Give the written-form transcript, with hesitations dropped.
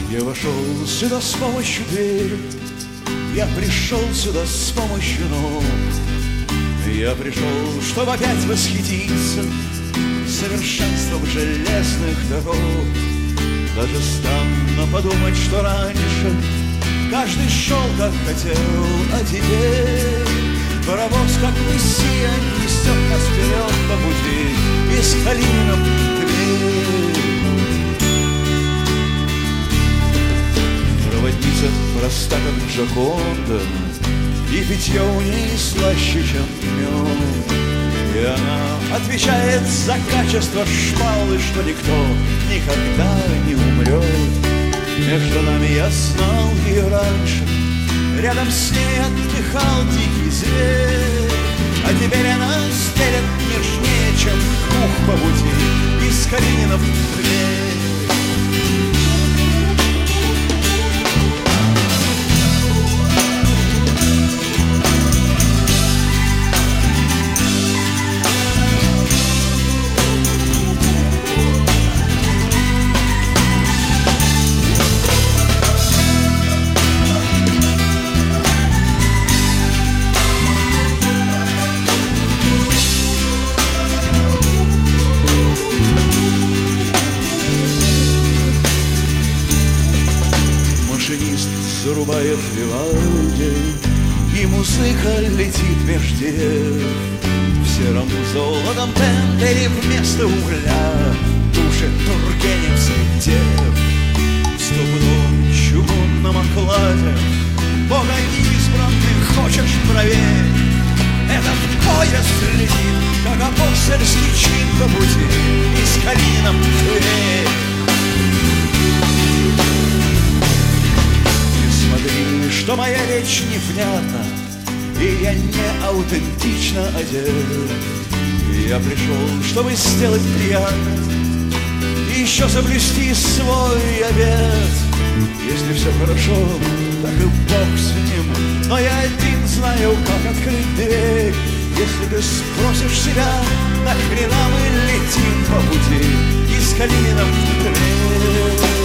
Я вошел сюда с помощью двери, я пришел сюда с помощью ног. Я пришел, чтобы опять восхититься совершенством железных дорог. Даже странно подумать, что раньше каждый шел, как хотел, а теперь паровоз, как мессия, несет нас вперед по пути из Калинина в Тверь. Проводница проста, как Джоконда, и питье у ней слаще, чем мед. И она отвечает за качество шпалы, что никто никогда не умрет. Между нами я знал ее раньше, рядом с ней отдыхал дикий зверь. А теперь она стелет нежнее, чем пух по пути из Калинина в Тверь. Зарубает Вивальди, и музыка летит меж дерев. В сером золотом тендере вместо угля душит тургеневских дев. В ступном чугунном окладе Бога избранных хочешь проверь. Этот поезд летит, как апостольский чин по пути из Калинина в Тверь. Смотри, что моя речь невнятна, и я не аутентично одет. Я пришел, чтобы сделать приятно и еще соблюсти свой обет. Если все хорошо, так и Бог с ним, но я один знаю, как открыть дверь. Если ты спросишь себя, нахрена мы летим по пути из Калинина в Тверь.